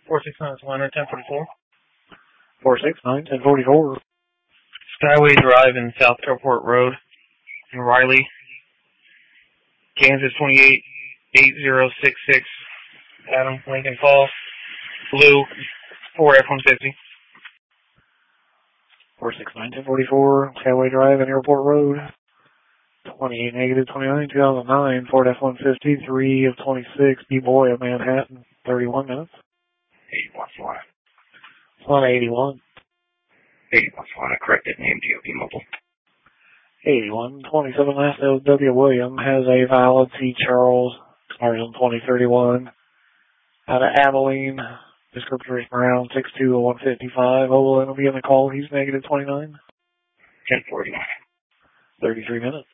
469 Atlanta, 1044. 469, 1044. Skyway Drive and South Airport Road in Riley, Kansas 288066. Adam, Lincoln Falls, blue, Ford F-150. 469, 1044, Skyway Drive and Airport Road. 28-29, 2009, Ford F-150, 3 of 26, B-Boy of Manhattan, 31 minutes. 81 Florida. Florida 81. 81 Florida, corrected name, DOP Mobile. 81, 27 last W. William has a valid C. Charles, Sergeant 2031, out of Abilene. Descriptor is Brown, 6'2", 155. Oval will be in the call. He's negative 29. 1049. 33 minutes.